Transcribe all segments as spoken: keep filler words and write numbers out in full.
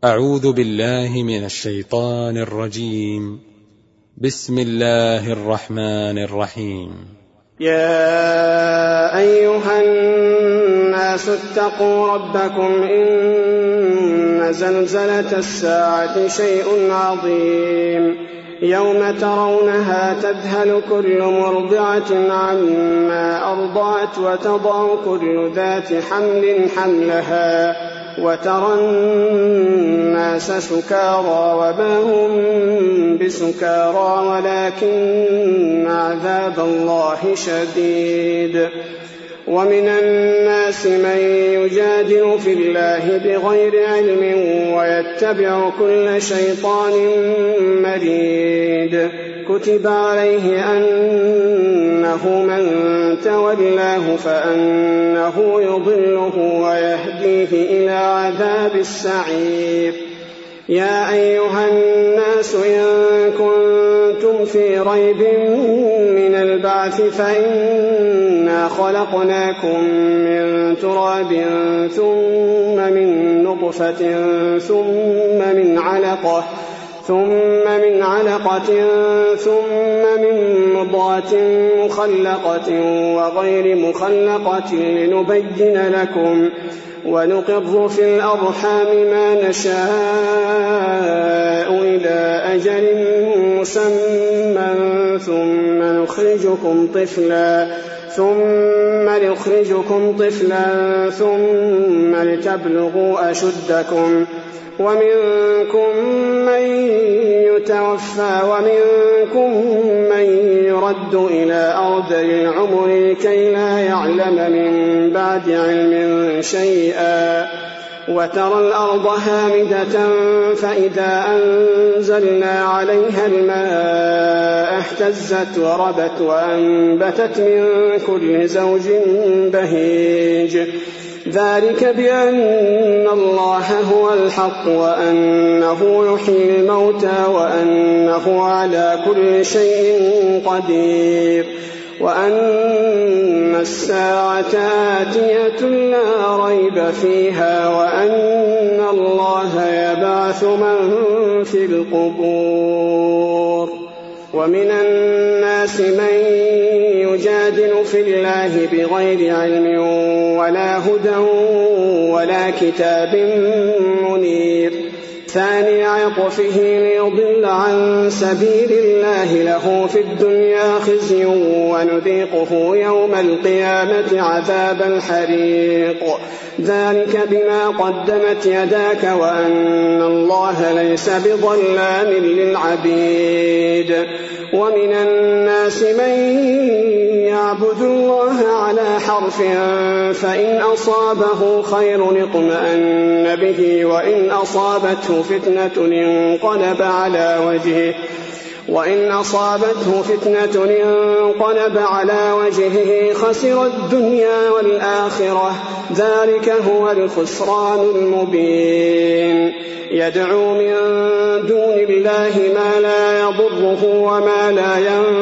أعوذ بالله من الشيطان الرجيم. بسم الله الرحمن الرحيم. يا أيها الناس اتقوا ربكم إن زلزلة الساعة شيء عظيم يوم ترونها تذهل كل مرضعة عما أرضعت وتضع كل ذات حمل حملها وترى الناس سكارى وما هم بسكارى ولكن عذاب الله شديد. ومن الناس من يجادل في الله بغير علم ويتبع كل شيطان مريد. كتب عليه أنه من تولاه فأنه يضله ويهديه إلى عذاب السعير. يا أيها الناس إن كنتم في ريب من البعث فإنا خلقناكم من تراب ثم من نطفة ثم من علقة ثم من علقة ثم من مضغة مخلقة وغير مخلقة لنبين لكم ونقر في الأرحام ما نشاء إلى أجل مسمى ثم نخرجكم طفلا ثم نخرجكم طفلا ثم لتبلغوا أشدكم ومنكم من يتوفى ومنكم من يرد إلى أرذل العمر كي لا يعلم من بعد علم شيئا. وترى الأرض هامدة فإذا أنزلنا عليها الماء اهتزت وربت وأنبتت من كل زوج بهيج. ذلك بأن الله هو الحق وأنه يحيي الموتى وأنه على كل شيء قدير وأن الساعة آتية لا ريب فيها وأن الله يبعث من في القبور. ومن الناس من يجادل في الله بغير علم ولا هدى ولا كتاب منير. ثاني عطفه ليضل عن سبيل الله له في الدنيا خزي ونذيقه يوم القيامة عذاب الحريق. ذلك بما قدمت يداك وأن الله ليس بظلام للعبيد. ومن الناس من يعبد الله على حرف فإن أصابه خير اطمأن به وإن أصابته فتنة انقلب على وجهه وإن أصابته فتنة انقلب على وجهه خسر الدنيا والآخرة. ذلك هو الخسران المبين. يدعو من دون الله ما لا يضره وما لا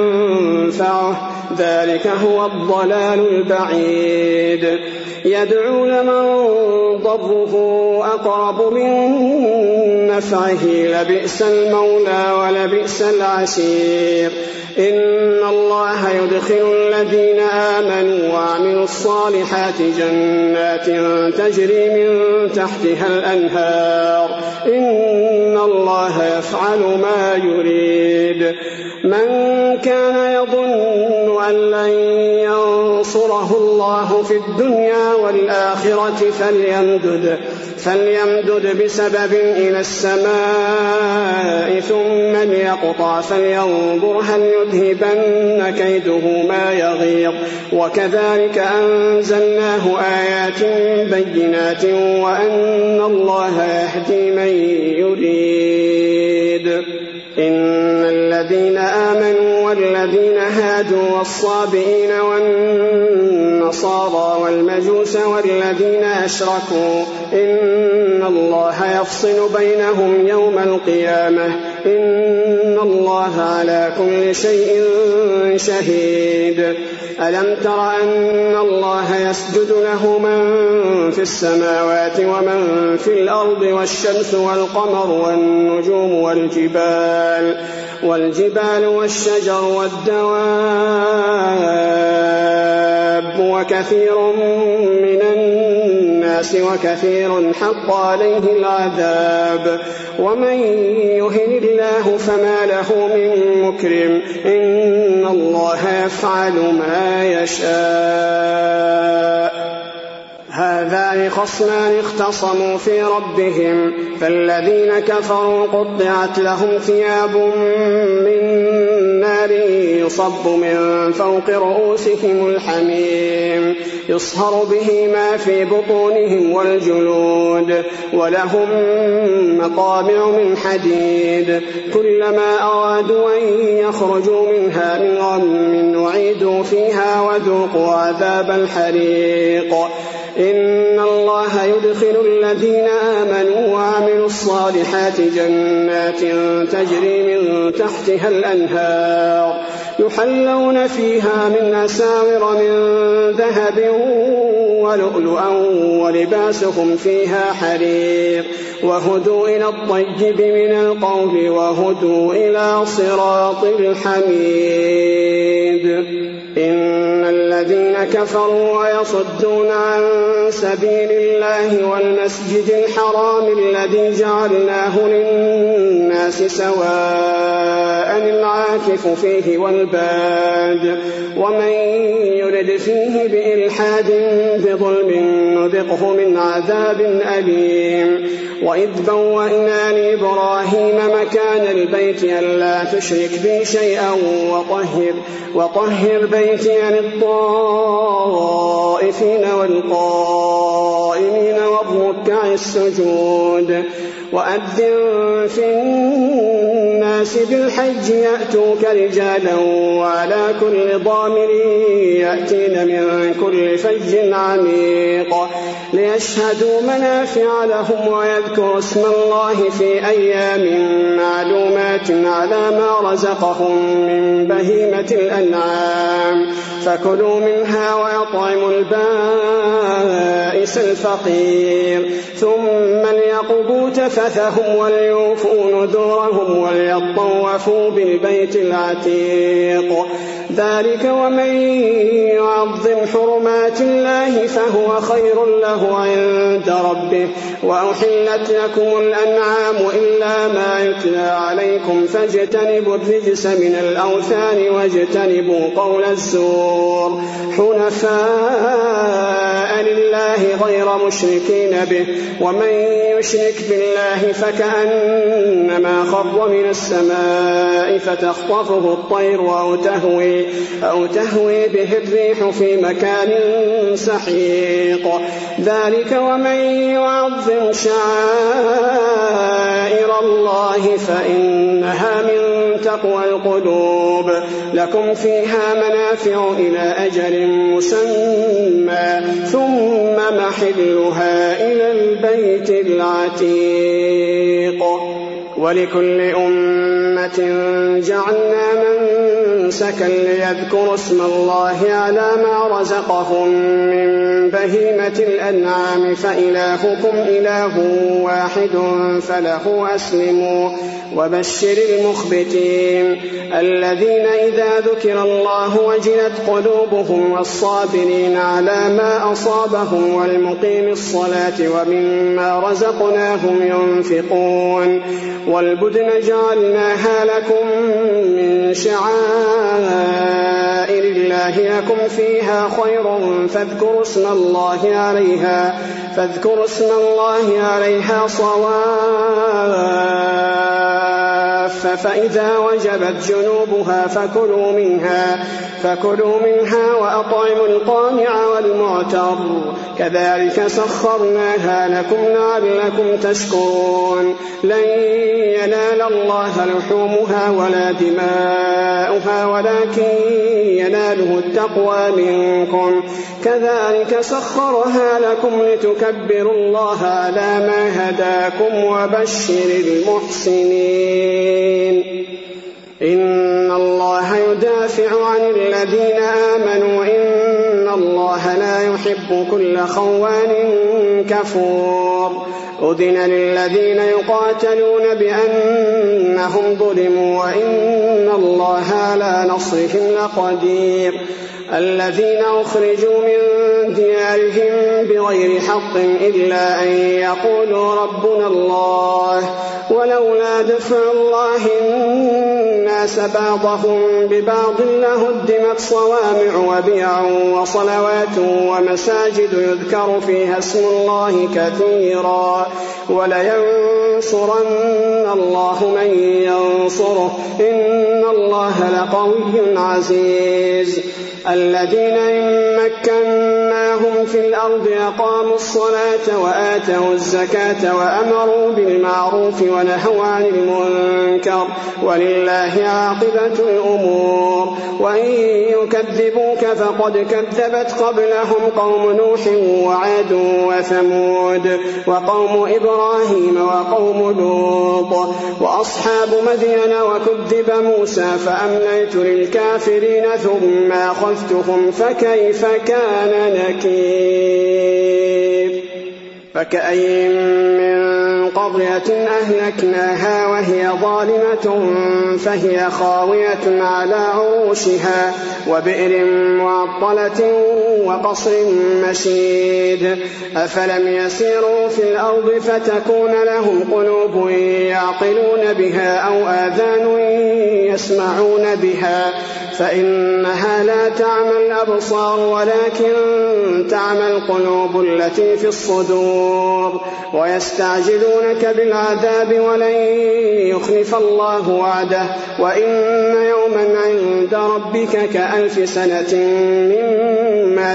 ينفعه. ذلك هو الضلال البعيد. يدعو لمن ضره أقرب من نفعه لبئس المولى ولبئس العشير. إن الله يدخل الذين آمنوا وعملوا الصالحات جنات تجري من تحتها الأنهار. إن الله يفعل ما يريد. من كان يظن أن لن ينصره الله في الدنيا والآخرة فليمدد, فليمدد بسبب إلى السماء ثم ليقطع فلينظر هل يذهبن كيده ما يغيظ. وكذلك أنزلناه آيات بينات وأن الله يهدي من يريد. إن الذين آمنوا والذين هادوا والصابئين والنصارى والمجوس والذين أشركوا إن أن الله يفصل بينهم يوم القيامة إن الله على كل شيء شهيد. ألم تر أن الله يسجد له من في السماوات ومن في الأرض والشمس والقمر والنجوم والجبال والجبال والشجر والدواب وكثير من الناس وكثير حق عليه العذاب ومن يهن الله فما له من مكرم إن الله يفعل ما يشاء. هذان خصمان اختصموا في ربهم فالذين كفروا قطعت لهم ثياب من نار يصب من فوق رؤوسهم الحميم يصهر به ما في بطونهم والجلود ولهم مقامع من حديد كلما أرادوا أن يخرجوا منها من غم نعيدوا فيها وذوقوا عذاب الحريق. إن الله يدخل الذين آمنوا وعملوا الصالحات جنات تجري من تحتها الأنهار يحلون فيها من أساور من ذهب ولؤلؤا ولباسهم فيها حرير وهدوا إلى الطيب من القول وهدوا إلى صراط الحميد. إن الذين كفروا ويصدون عن سبيل الله والمسجد الحرام الذي جعلناه للناس سواء العاكف فيه والباد ومن يرد فيه بإلحاد بظلم نذقه من عذاب أليم. وإذ بوأنا لإبراهيم مكان البيت ألا تشرك بي شيئا وطهر, وطهر بيتي للطائفين والقائمين والركع السجود. وأذن في الناس بالحج يأتوك رجالا وعلى كل ضامر يأتين من كل فج عميق ليشهدوا منافع لهم ويذكروا اسم الله في أيام معلومات على ما رزقهم من بهيمة الأنعام فكلوا منها ويطعموا البائس الفقير ثم ليقضوا تفثهم وليوفوا نذورهم وليطوفوا بالبيت العتيق. ذلك ومن يعظم حرمات الله فهو خير له عند ربه. وأحلت لكم الأنعام إلا ما يتلى عليكم فاجتنبوا الرجس من الأوثان واجتنبوا قول الزور حنفاء لله غير مشركين به ومن يشرك بالله فكأنما خر من السماء فتخطفه الطير أو تهوي, أو تهوي به الريح في مكان سحيق. ذلك ومن يعظم شعائر الله فإنها من تقوى القلوب. لكم فيها منافع إلى أجل مسمى ثم محلها إلى البيت العتيق. ولكل أمة جعلنا منسكا ليذكروا اسم الله على ما رزقهم من بهيمة الأنعام فإلهكم إله واحد فله أسلموا وبشر المخبتين الذين إذا ذكر الله وجلت قلوبهم والصابرين على ما أصابهم والمقيم الصلاة ومما رزقناهم ينفقون. والبدن جعلناها لكم من شعائر الله لكم فيها خير فاذكروا اسم الله عليها فاذكروا اسم الله عليها صواف فإذا وجبت جنوبها فكلوا منها فكلوا منها وأطعموا القانع والمعتر كذلك سخرناها لكم لعلكم تشكرون لن ينال الله لحومها ولا دماؤها ولكن يناله التقوى منكم كذلك سخرها لكم لتكبروا الله على ما هداكم وبشر المحسنين إن الله يدافع عن الذين آمنوا إن الله لا يحب كل خوان كفور أذن للذين يقاتلون بأنهم ظلموا وإن الله على نصرهم لقدير الذين أخرجوا من ديارهم بغير حق إلا أن يقولوا ربنا الله ولولا دفع الله الناس بعضهم ببعض لهدمت صوامع وبيع وصلوات ومساجد يذكر فيها اسم الله كثيرا ولينصرن الله من ينصره إن الله لقوي عزيز الذين إن مكناهم في الأرض أقاموا الصلاة وآتوا الزكاة وأمروا بالمعروف ونهوا عن المنكر ولله عاقبة الأمور وإن يكذبوك فقد كذبت قبلهم قوم نوح وعاد وثمود وقوم إبراهيم وقوم لوط وأصحاب مدين وكذب موسى فأمليت للكافرين ثم أخذتهم فكيف كان نكير فكأين من قرية أهلكناها وهي ظالمة فهي خاوية على عروشها وبئر معطلة وقصر مشيد أفلم يسيروا في الأرض فتكون لهم قلوب يعقلون بها أو آذان يسمعون بها فإنها لا تعمى الأبصار ولكن تعمى القلوب التي في الصدور ويستعجلونك بالعذاب ولن يخلف الله وعده وإن يوما عند ربك كألف سنة مما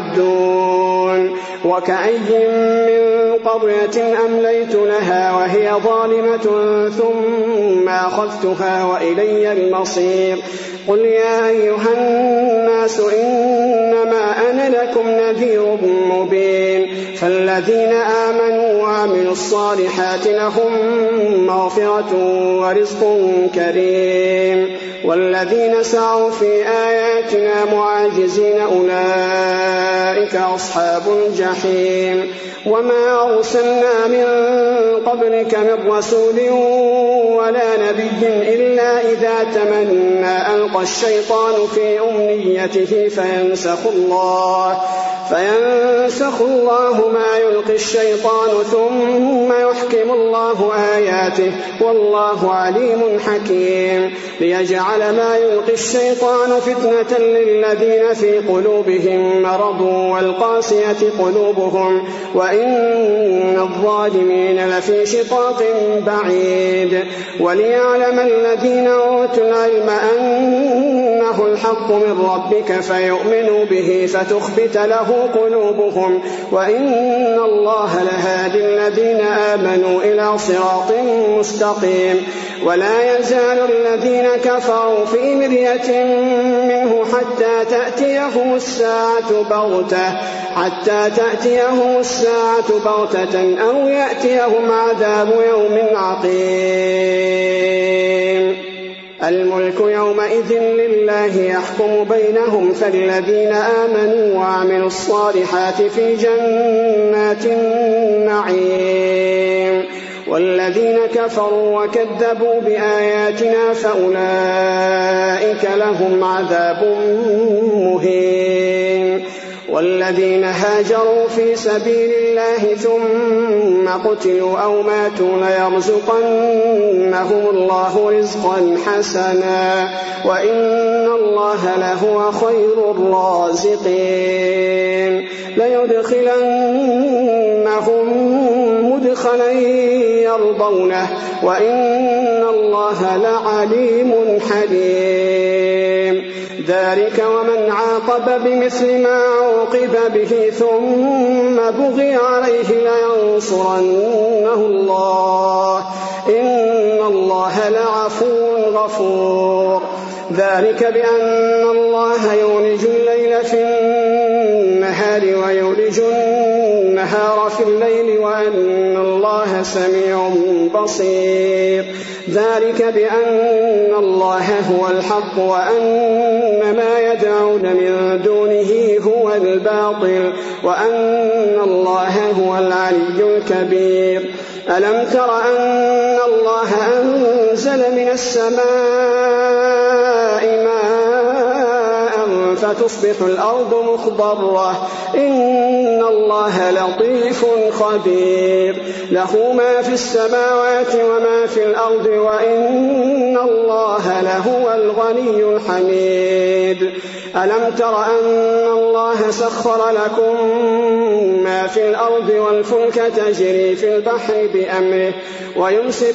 تعدون وكأي من قرية أمليت لها وهي ظالمة ثم أخذتها وإلي المصير قل يا أيها الناس إنما أنا لكم نذير مبين فالذين آمنوا وعملوا الصالحات لهم مغفرة ورزق كريم والذين سعوا في آياتنا معاجزين أولئك أصحاب الجحيم وما أرسلنا من قبلك من رسول ولا نبي إلا إذا تمنى ألقى الشيطان في أمنيته فينسخ الله فينسخ الله ما يلقي الشيطان ثم يحكم الله آياته والله عليم حكيم ليجعل ما يلقي الشيطان فتنة للذين في قلوبهم مرض والقاسية قلوبهم وإن الظالمين لفي شقاق بعيد وليعلم الذين أوتوا العلم أنه الحق من ربك فيؤمنوا به فتخبت له قلوبهم وإن الله لهادي الذين آمنوا إلى صراط مستقيم ولا يزال الذين كفروا في مرية منه حتى تأتيهم الساعة بغتة حتى تأتيهم الساعة بغتة أو يأتيهم عذاب يوم عقيم الملك يومئذ لله يحكم بينهم فالذين آمنوا وعملوا الصالحات في جنات النعيم والذين كفروا وكذبوا بآياتنا فأولئك لهم عذاب مهين والذين هاجروا في سبيل الله ثم قتلوا أو ماتوا ليرزقنهم الله رزقا حسنا وإن الله لهو خير الرازقين ليدخلنهم مدخلا يرضونه وإن الله لعليم حليم. ذلك ومن عاقب بمثل ما عوقب به ثم بغي عليه لينصرنه الله إن الله لعفو غفور. ذلك بأن الله يولج الليل في النهار ويولج النهار في الليل وأن الله سميع بصير. ذلك بأن الله هو الحق وأن ما يدعون من دونه هو الباطل وأن الله هو العلي الكبير. ألم تر أن الله أنزل من السماء ماء فتصبح الأرض مخضرة إن الله لطيف خبير. له ما في السماوات وما في الأرض وإن الله لهو الغني الحميد. ألم تر أن الله سخر لكم ما في الأرض والفلك تجري في البحر بأمره ويمسك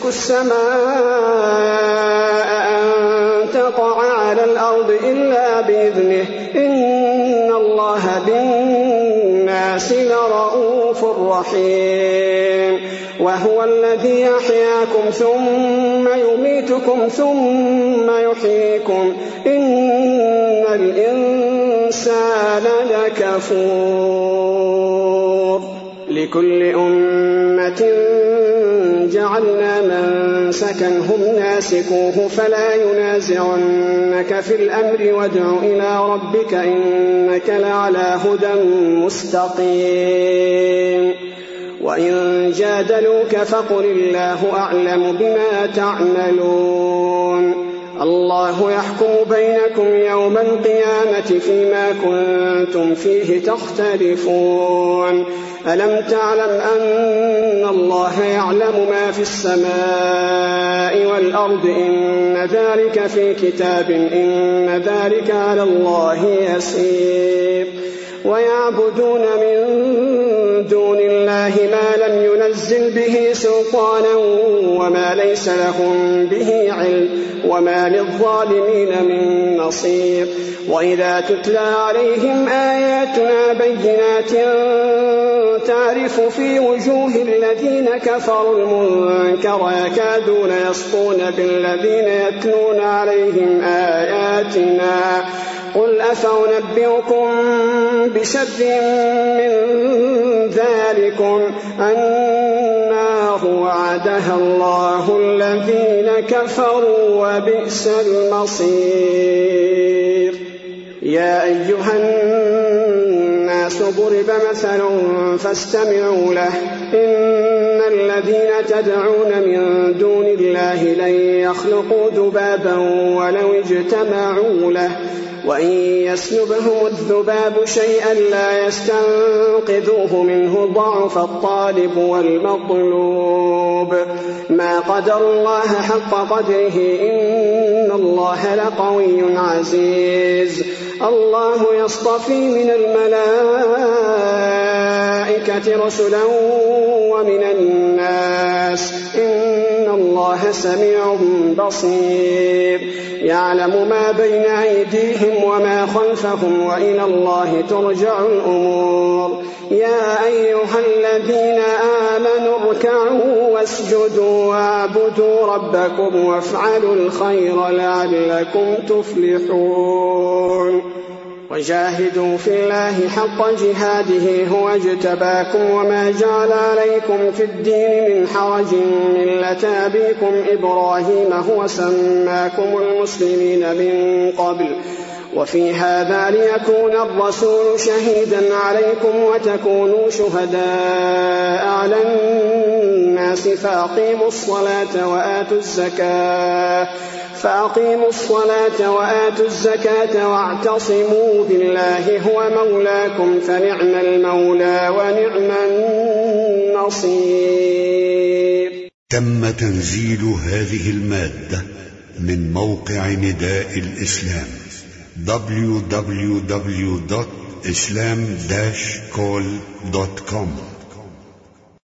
السماء أن تقع على الأرض إلا بإذنه إن الله بالناس لرؤوف رحيم. وهو الذي يحياكم ثم يميتكم ثم يحييكم إن الإنسان لكفور. لكل أمة جعلنا منسكا هم ناسكوه فلا ينازعنك في الأمر وادع إلى ربك إنك لعلى هدى مستقيم. وإن جادلوك فقل الله أعلم بما تعملون. الله يحكم بينكم يوم القيامة فيما كنتم فيه تختلفون. ألم تعلم أن الله يعلم ما في السماء والأرض إن ذلك في كتاب إن ذلك على الله يسير. ويعبدون من دون الله ما لم ينزل به سلطانا وما ليس لهم به علم وما للظالمين من نصير. وإذا تتلى عليهم آياتنا بينات تعرف في وجوه الذين كفروا المنكر يكادون يسطون بالذين يتلون عليهم آياتنا قل أفأنبئكم بشر من ذلكم النار وعدها الله الذين كفروا وبئس المصير. يا أيها الناس ضرب مثل فاستمعوا له إن الذين تدعون من دون الله لن يخلقوا ذبابا ولو اجتمعوا له وإن يسلبهم الذباب شيئا لا يستنقذوه منه ضعف الطالب والمطلوب. ما قدر الله حق قدره إن الله لقوي عزيز. الله يصطفي من الملائكة رسلا ومن الناس إن الله سميع بصير. يعلم ما بين أيديهم وما خلفهم وإلى الله ترجع الأمور. يا أيها الذين آمنوا اركعوا واسجدوا واعبدوا ربكم وافعلوا الخير لعلكم تفلحون. وجاهدوا في الله حق جهاده هو اجتباكم وما جعل عليكم في الدين من حرج ملة أبيكم إبراهيم هو سماكم المسلمين من قبل وفي هذا ليكون الرسول شهيدا عليكم وتكونوا شهداء على الناس فأقيموا الصلاة وآتوا الزكاة فأقيموا الصلاة وآتوا الزكاة واعتصموا بالله هو مولاكم فنعم المولى ونعم النصير. تم تنزيل هذه المادة من موقع نداء الإسلام دبليو دبليو دبليو دوت إسلام داش كول دوت كوم.